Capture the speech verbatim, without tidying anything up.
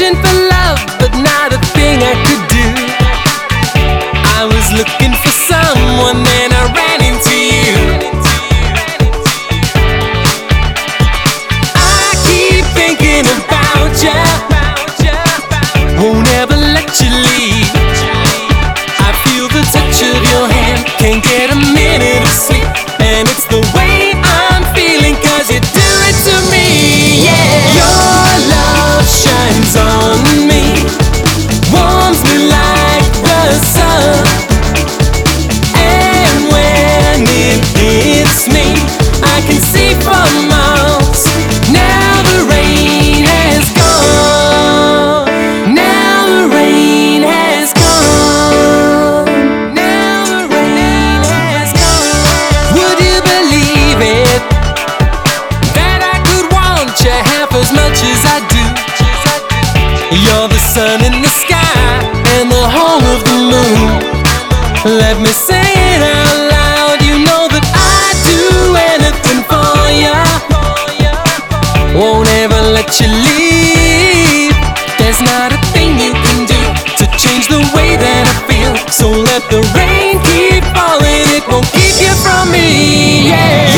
searching for love, but not a thing I could do. I was looking for someone, then I ran into you. I keep thinking about you, won't ever let you leave. I feel the touch of your hand, can't get a minute of sleep. And it's the way I'm feeling, cause you do it to me, yeah. Your love shines on me, warms me like the sun. And when it hits me, I can see for miles. Now the rain has gone. Now the rain has gone. Now the rain has gone. Would you believe it, that I could want you half as much as I do? You're the sun in the sky and the home of the moon. Let me say it out loud, you know that I'd do anything for you. Won't ever let you leave. There's not a thing you can do to change the way that I feel. So let the rain keep falling, it won't keep you from me, yeah.